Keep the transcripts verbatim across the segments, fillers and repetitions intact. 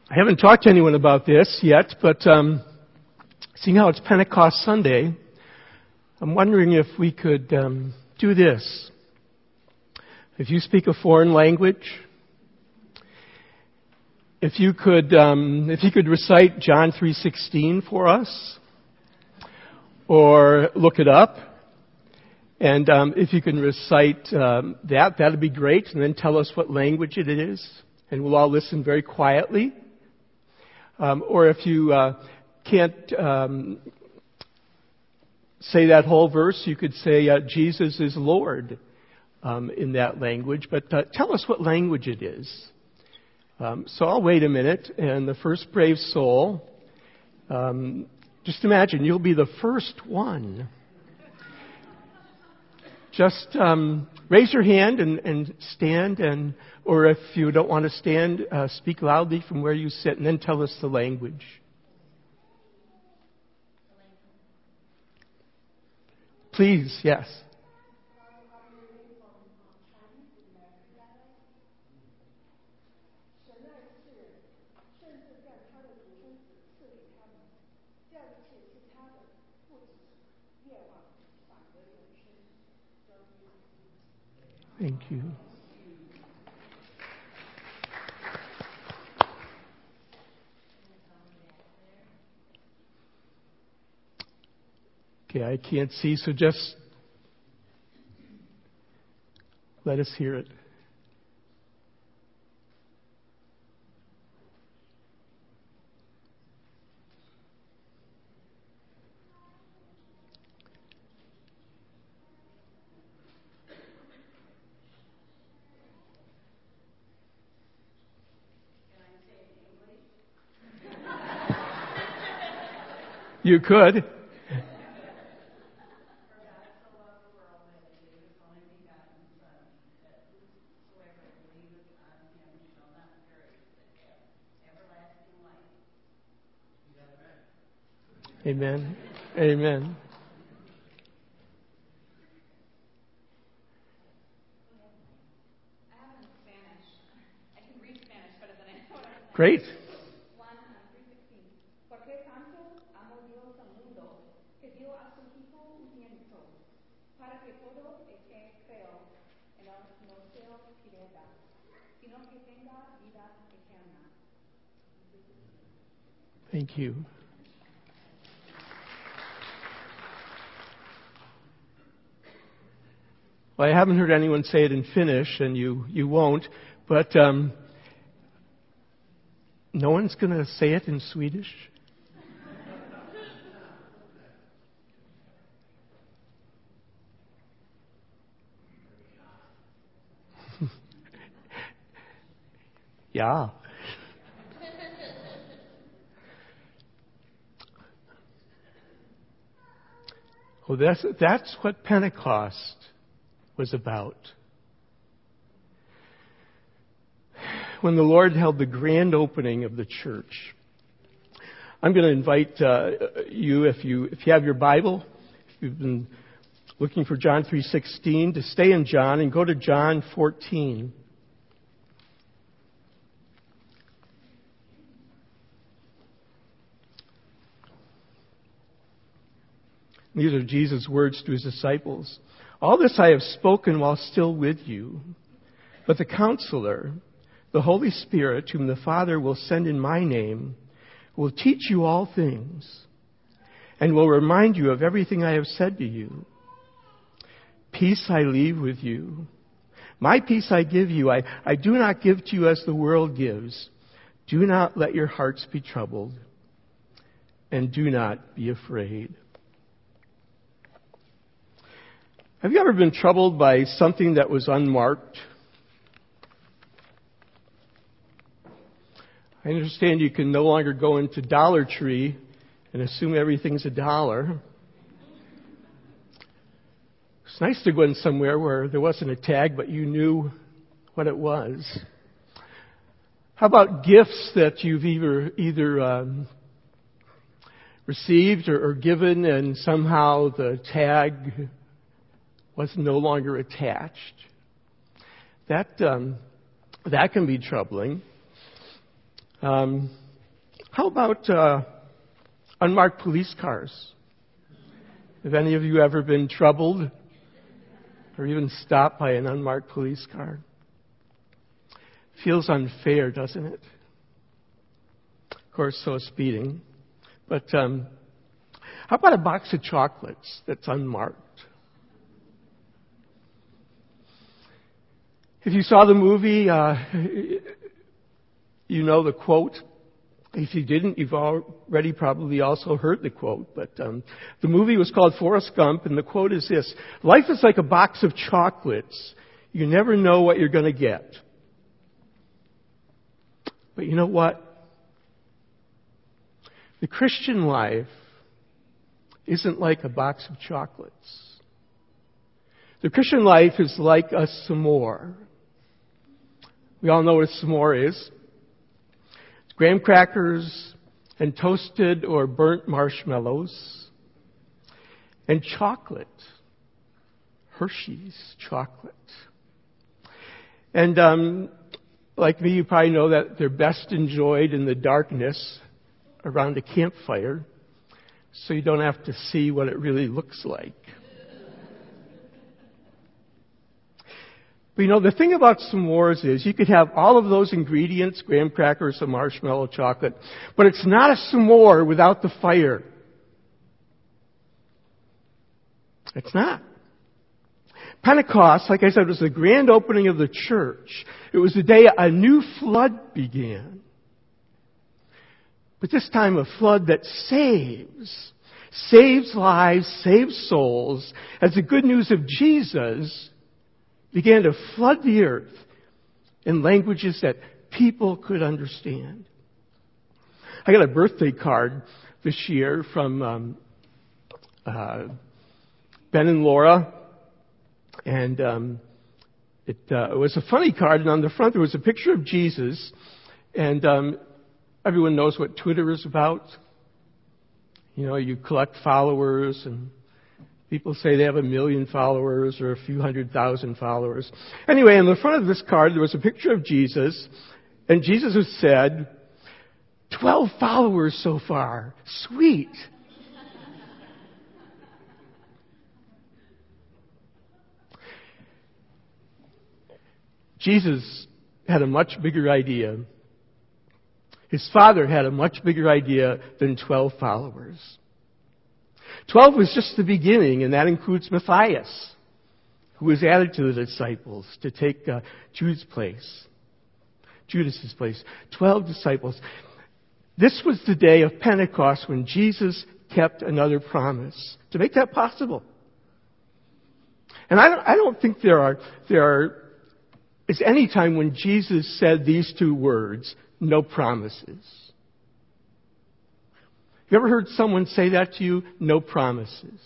I haven't talked to anyone about this yet, but um, seeing how it's Pentecost Sunday, I'm wondering if we could um, do this. If you speak a foreign language, if you could, um, if you could recite John three sixteen for us, or look it up, and um, if you can recite um, that, that'd be great. And then tell us what language it is, and we'll all listen very quietly. Um, or if you uh, can't um, say that whole verse, you could say uh, Jesus is Lord um, in that language. But uh, tell us what language it is. Um, so I'll wait a minute, and the first brave soul, um, just imagine you'll be the first one. Just um, raise your hand and, and stand, and or if you don't want to stand, uh, speak loudly from where you sit, and then tell us the language. Please, yes. Thank you. Okay, I can't see, so just let us hear it. You could. Amen. Amen. Great. Thank you. Well, I haven't heard anyone say it in Finnish, and you, you won't, but um, no one's going to say it in Swedish? Yeah. Well, that's, that's what Pentecost was about. When the Lord held the grand opening of the church. I'm going to invite uh, you, if you if you have your Bible, if you've been looking for John three sixteen, to stay in John and go to John fourteen. These are Jesus' words to his disciples. All this I have spoken while still with you. But the Counselor, the Holy Spirit, whom the Father will send in my name, will teach you all things and will remind you of everything I have said to you. Peace I leave with you. My peace I give you. I, I do not give to you as the world gives. Do not let your hearts be troubled, and do not be afraid. Have you ever been troubled by something that was unmarked? I understand you can no longer go into Dollar Tree and assume everything's a dollar. It's nice to go in somewhere where there wasn't a tag, but you knew what it was. How about gifts that you've either either um, received or, or given, and somehow the tag was no longer attached? That um, that can be troubling. Um, how about uh, unmarked police cars? Have any of you ever been troubled or even stopped by an unmarked police car? Feels unfair, doesn't it? Of course, so is speeding. But um, how about a box of chocolates that's unmarked? If you saw the movie, uh, you know the quote. If you didn't, you've already probably also heard the quote. But um, the movie was called Forrest Gump, and the quote is this: "Life is like a box of chocolates. You never know what you're going to get." But you know what? The Christian life isn't like a box of chocolates. The Christian life is like a s'more. We all know what a s'more is. It's graham crackers and toasted or burnt marshmallows and chocolate. Hershey's chocolate. And um, like me, you probably know that they're best enjoyed in the darkness around a campfire, so you don't have to see what it really looks like. But you know, the thing about s'mores is you could have all of those ingredients, graham crackers, some marshmallow, chocolate, but it's not a s'more without the fire. It's not. Pentecost, like I said, was the grand opening of the church. It was the day a new flood began. But this time a flood that saves. Saves lives, saves souls, as the good news of Jesus began to flood the earth in languages that people could understand. I got a birthday card this year from um, uh, Ben and Laura, and um, it, uh, it was a funny card, and on the front there was a picture of Jesus, and um, everyone knows what Twitter is about. You know, you collect followers, and people say they have a million followers or a few hundred thousand followers. Anyway, on the front of this card, there was a picture of Jesus, and Jesus has said, twelve followers so far. Sweet. Jesus had a much bigger idea. His Father had a much bigger idea than twelve followers. Twelve was just the beginning, and that includes Matthias, who was added to the disciples to take uh, Jude's place, Judas's place. Twelve disciples. This was the day of Pentecost when Jesus kept another promise to make that possible. And I don't, I don't think there are there are is any time when Jesus said these two words, no promises. You ever heard someone say that to you? No promises.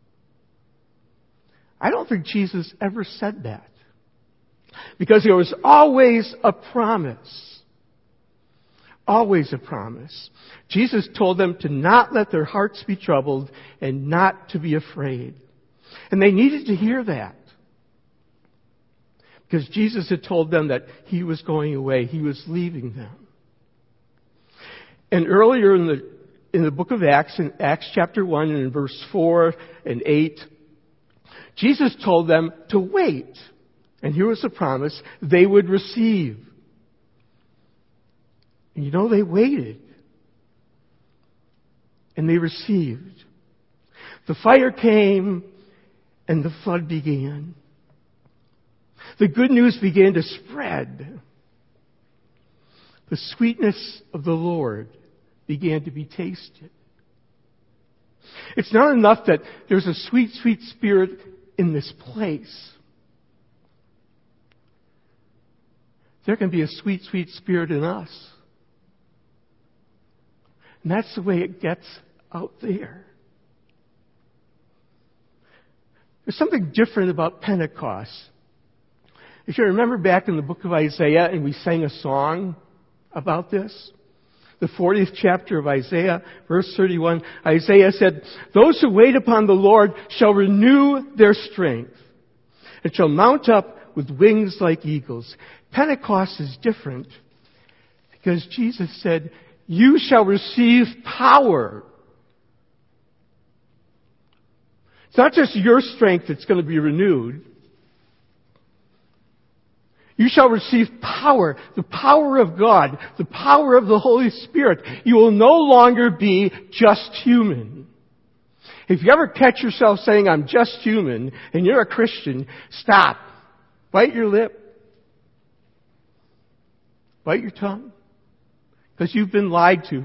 I don't think Jesus ever said that. Because there was always a promise. Always a promise. Jesus told them to not let their hearts be troubled and not to be afraid. And they needed to hear that. Because Jesus had told them that He was going away. He was leaving them. And earlier in the in the book of Acts, in Acts chapter one and in verse four and eight, Jesus told them to wait. And here was the promise: they would receive. And you know, they waited. And they received. The fire came and the flood began. The good news began to spread. The sweetness of the Lord began to be tasted. It's not enough that there's a sweet, sweet spirit in this place. There can be a sweet, sweet spirit in us. And that's the way it gets out there. There's something different about Pentecost. If you remember back in the book of Isaiah, and we sang a song about this, the fortieth chapter of Isaiah, verse thirty-one, Isaiah said, "Those who wait upon the Lord shall renew their strength, and shall mount up with wings like eagles." Pentecost is different Because Jesus said, you shall receive power. It's not just your strength that's going to be renewed. You shall receive power, the power of God, the power of the Holy Spirit. You will no longer be just human. If you ever catch yourself saying, I'm just human, and you're a Christian, stop. Bite your lip. Bite your tongue. Because you've been lied to.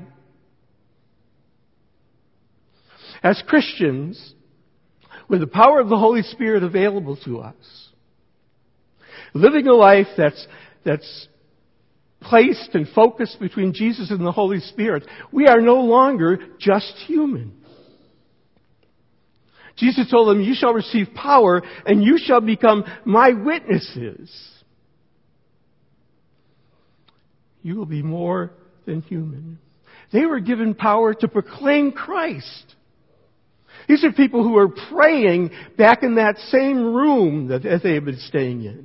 As Christians, with the power of the Holy Spirit available to us, living a life that's, that's placed and focused between Jesus and the Holy Spirit, we are no longer just human. Jesus told them, you shall receive power and you shall become my witnesses. You will be more than human. They were given power to proclaim Christ. These are people who are praying back in that same room that they have been staying in.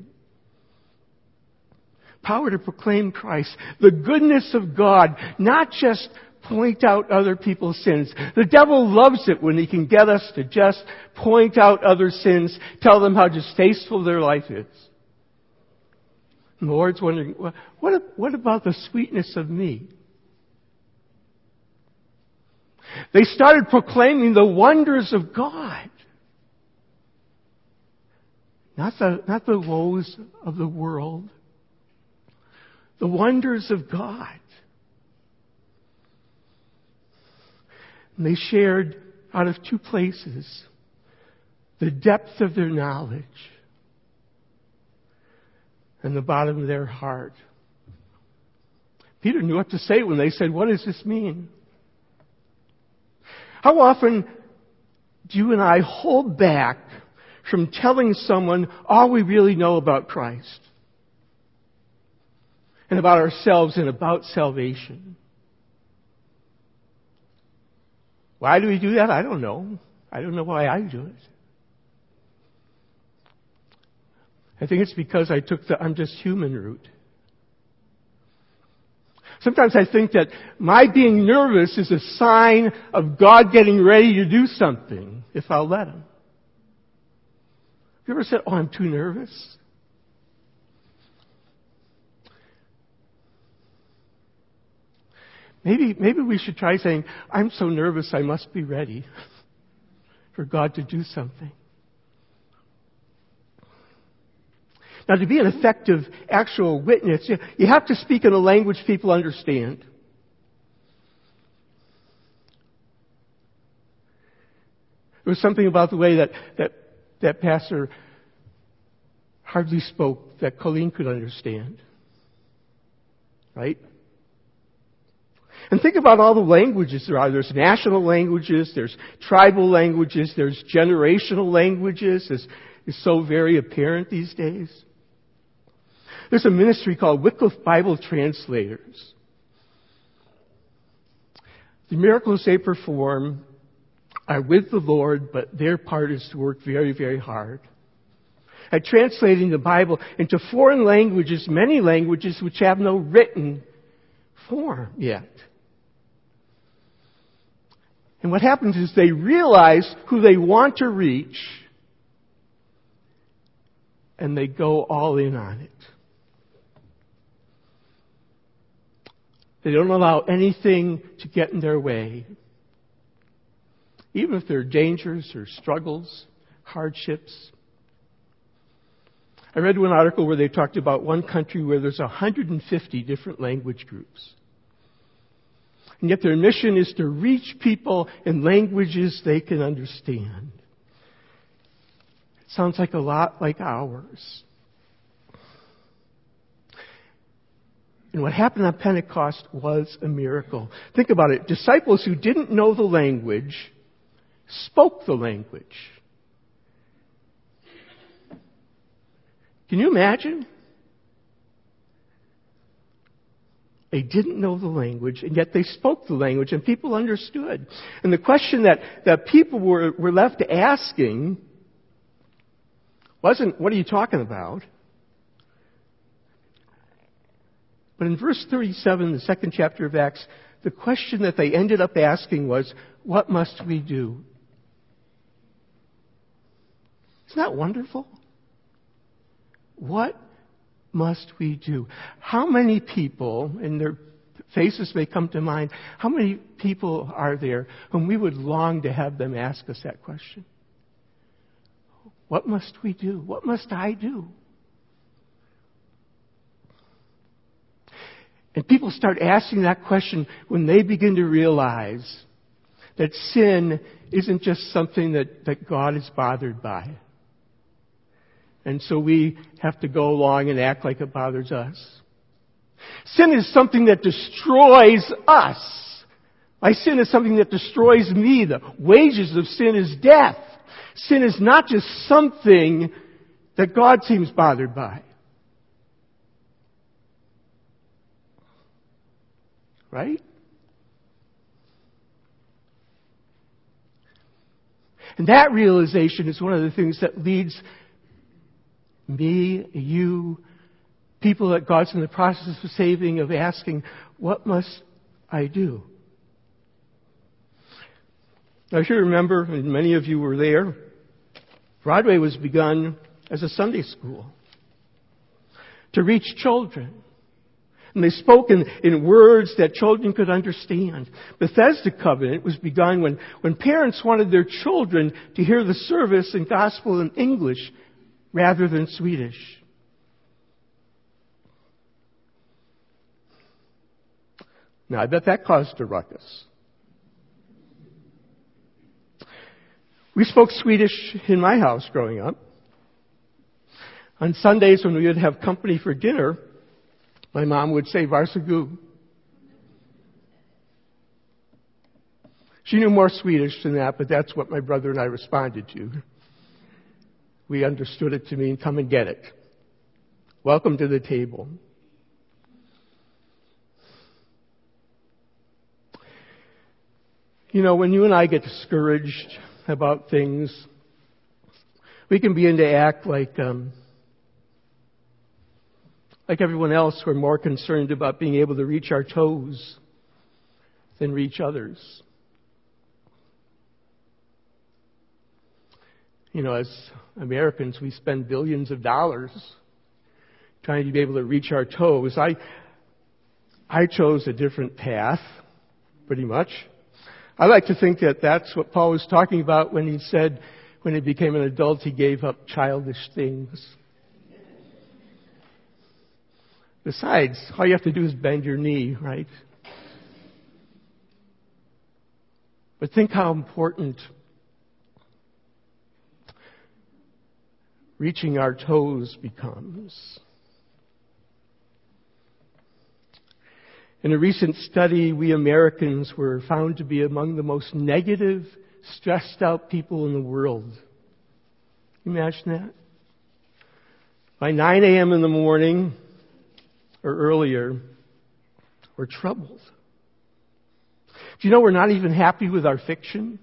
Power to proclaim Christ, the goodness of God, not just point out other people's sins. The devil loves it when he can get us to just point out other sins, tell them how distasteful their life is. And the Lord's wondering, what, what about the sweetness of me? They started proclaiming the wonders of God. Not the, not the woes of the world. The wonders of God. And they shared out of two places the depth of their knowledge and the bottom of their heart. Peter knew what to say when they said, what does this mean? How often do you and I hold back from telling someone all we really know about Christ and about ourselves and about salvation? Why do we do that? I don't know. I don't know why I do it. I think it's because I took the I'm just human route. Sometimes I think that my being nervous is a sign of God getting ready to do something, if I'll let Him. Have you ever said, oh, I'm too nervous? Maybe, maybe we should try saying, I'm so nervous I must be ready for God to do something. Now, to be an effective, actual witness, you, you have to speak in a language people understand. There was something about the way that, that, that pastor hardly spoke that Colleen could understand. Right? And think about all the languages there are. There's national languages, there's tribal languages, there's generational languages. It's, it's so very apparent these days. There's a ministry called Wycliffe Bible Translators. The miracles they perform are with the Lord, but their part is to work very, very hard at translating the Bible into foreign languages, many languages which have no written form yet. And what happens is they realize who they want to reach, and they go all in on it. They don't allow anything to get in their way. Even if there are dangers or struggles, hardships. I read one article where they talked about one country where there's one hundred fifty different language groups. And yet their mission is to reach people in languages they can understand. It sounds like a lot like ours. And what happened on Pentecost was a miracle. Think about it. Disciples who didn't know the language spoke the language. Can you imagine? They didn't know the language, and yet they spoke the language, and people understood. And the question that, that people were, were left asking wasn't, what are you talking about? But in verse thirty-seven, the second chapter of Acts, the question that they ended up asking was, what must we do? Isn't that wonderful? What must we do? How many people, and their faces may come to mind, how many people are there whom we would long to have them ask us that question? What must we do? What must I do? And people start asking that question when they begin to realize that sin isn't just something that, that God is bothered by. And so we have to go along and act like it bothers us. Sin is something that destroys us. My sin is something that destroys me. The wages of sin is death. Sin is not just something that God seems bothered by. Right? And that realization is one of the things that leads me, you, people that God's in the process of saving, of asking, what must I do? Now, if you remember, and many of you were there, Broadway was begun as a Sunday school to reach children. And they spoke in, in words that children could understand. Bethesda Covenant was begun when, when parents wanted their children to hear the service and gospel in English rather than Swedish. Now, I bet that caused a ruckus. We spoke Swedish in my house growing up. On Sundays when we would have company for dinner, my mom would say, Varsågod. She knew more Swedish than that, but that's what my brother and I responded to. We understood it to mean, come and get it. Welcome to the table. You know, when you and I get discouraged about things, we can begin to act like um, like everyone else. We're more concerned about being able to reach our toes than reach others. You know, as Americans, we spend billions of dollars trying to be able to reach our toes. I I chose a different path, pretty much. I like to think that that's what Paul was talking about when he said, when he became an adult, he gave up childish things. Besides, all you have to do is bend your knee, right? But think how important reaching our toes becomes. In a recent study, we Americans were found to be among the most negative, stressed out people in the world. Can you imagine that? By nine a.m. in the morning or earlier, we're troubled. Do you know we're not even happy with our fiction?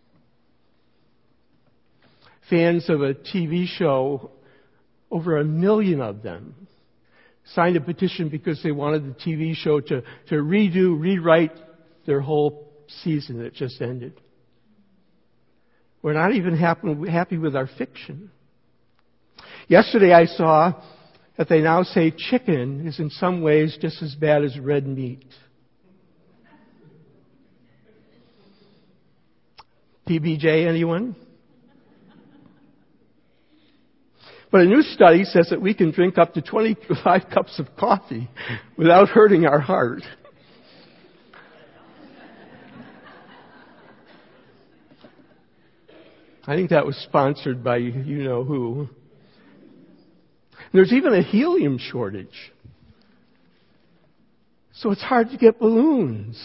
Fans of a T V show, over a million of them, signed a petition because they wanted the T V show to, to redo, rewrite their whole season that just ended. We're not even happy, happy with our fiction. Yesterday I saw that they now say chicken is in some ways just as bad as red meat. P B J, anyone? But a new study says that we can drink up to twenty-five cups of coffee without hurting our heart. I think that was sponsored by you-know-who. There's even a helium shortage. So it's hard to get balloons.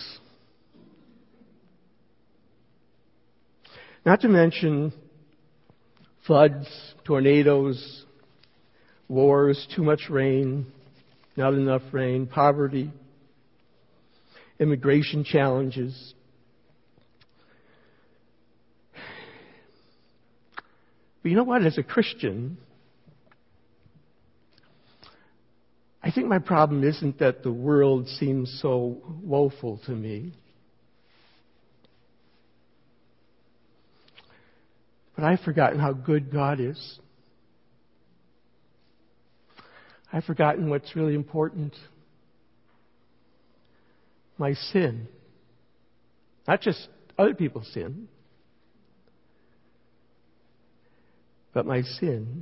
Not to mention floods, tornadoes, wars, too much rain, not enough rain, poverty, immigration challenges. But you know what? As a Christian, I I think my problem isn't that the world seems so woeful to me. But I've forgotten how good God is. I've forgotten what's really important. My sin. Not just other people's sin, but my sin.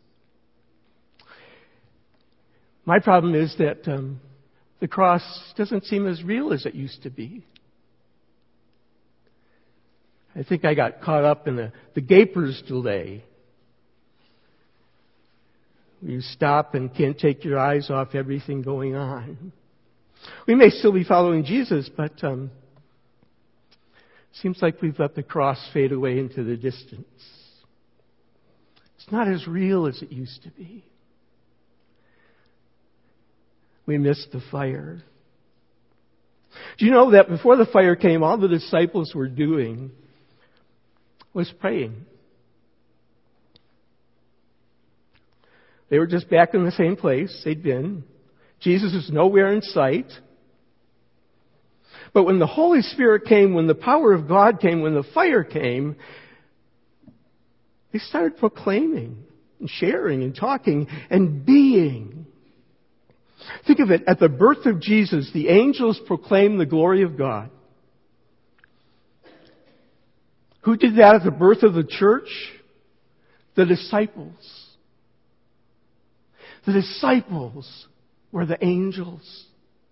My problem is that um, the cross doesn't seem as real as it used to be. I think I got caught up in the, the gaper's delay. You stop and can't take your eyes off everything going on. We may still be following Jesus, but um, seems like we've let the cross fade away into the distance. It's not as real as it used to be. We missed the fire. Do you know that before the fire came, all the disciples were doing was praying? They were just back in the same place they'd been. Jesus was nowhere in sight. But when the Holy Spirit came, when the power of God came, when the fire came, they started proclaiming and sharing and talking and being. Think of it, at the birth of Jesus, the angels proclaimed the glory of God. Who did that at the birth of the church? The disciples. The disciples were the angels.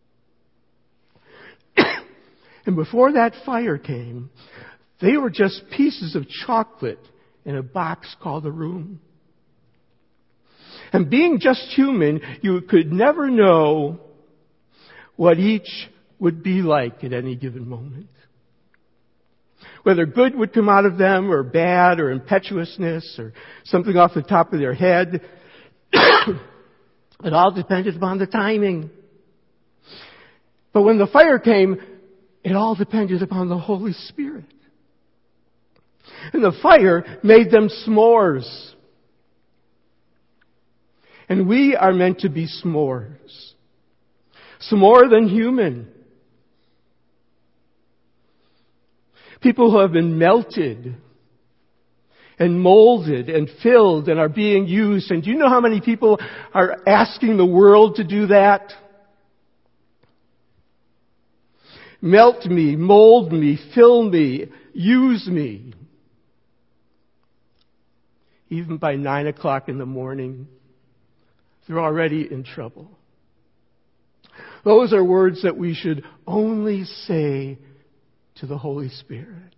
And before that fire came, they were just pieces of chocolate in a box called a room. And being just human, you could never know what each would be like at any given moment. Whether good would come out of them, or bad, or impetuousness, or something off the top of their head. It all depended upon the timing. But when the fire came, it all depended upon the Holy Spirit. And the fire made them s'mores. And we are meant to be s'mores. Some more than human. People who have been melted and molded and filled and are being used. And do you know how many people are asking the world to do that? Melt me, mold me, fill me, use me. Even by nine o'clock in the morning, they're already in trouble. Those are words that we should only say to the Holy Spirit.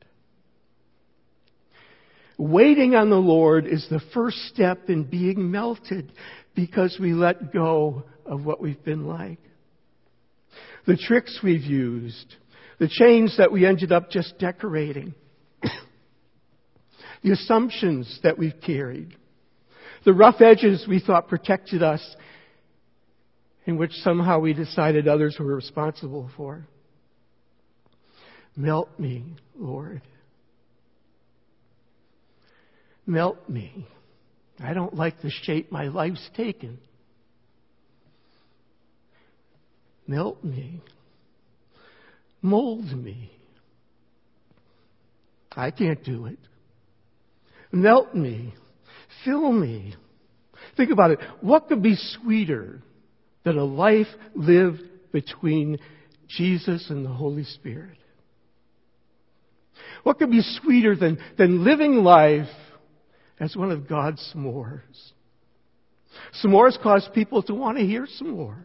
Waiting on the Lord is the first step in being melted, because we let go of what we've been like. The tricks we've used, the chains that we ended up just decorating, the assumptions that we've carried, the rough edges we thought protected us, in which somehow we decided others were responsible for. Melt me, Lord. Melt me. I don't like the shape my life's taken. Melt me. Mold me. I can't do it. Melt me. Fill me. Think about it. What could be sweeter than a life lived between Jesus and the Holy Spirit? What could be sweeter than, than living life as one of God's s'mores? S'mores cause people to want to hear some more.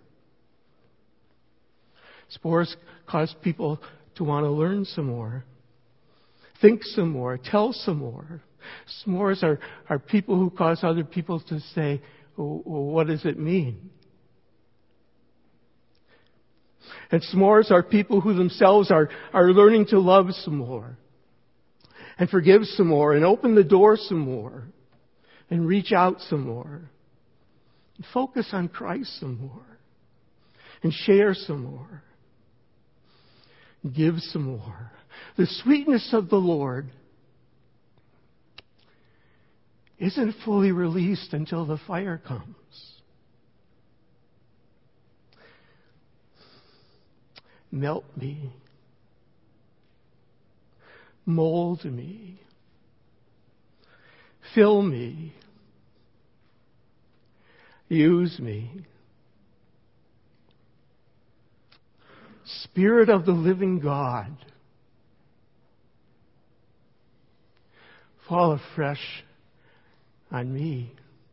S'mores cause people to want to learn some more, think some more, tell some more. S'mores are, are people who cause other people to say, well, what does it mean? And s'mores are people who themselves are, are learning to love some more, and forgive some more, and open the door some more, and reach out some more, and focus on Christ some more, and share some more, and give some more. The sweetness of the Lord isn't fully released until the fire comes. Melt me. Mold me. Fill me. Use me. Spirit of the living God, fall afresh on me.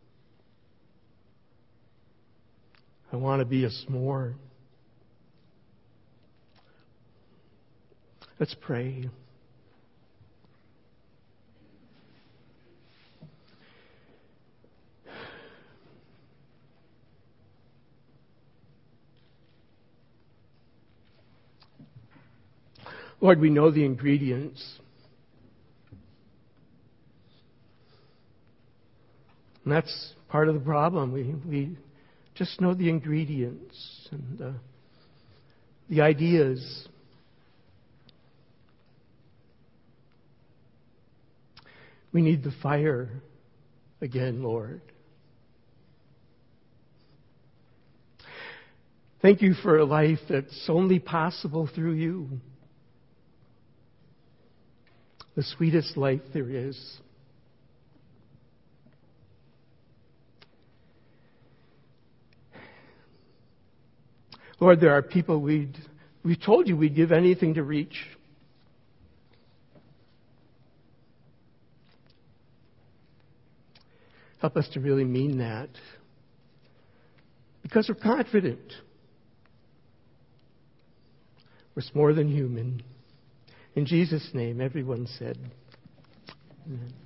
I want to be a s'more. Let's pray. Lord, we know the ingredients. And that's part of the problem. We we just know the ingredients and uh, the ideas. We need the fire again, Lord. Thank you for a life that's only possible through you. The sweetest life there is. Lord, there are people we'd, we told you we'd give anything to reach. Help us to really mean that. Because we're confident. We're more than human. In Jesus' name, everyone said, amen.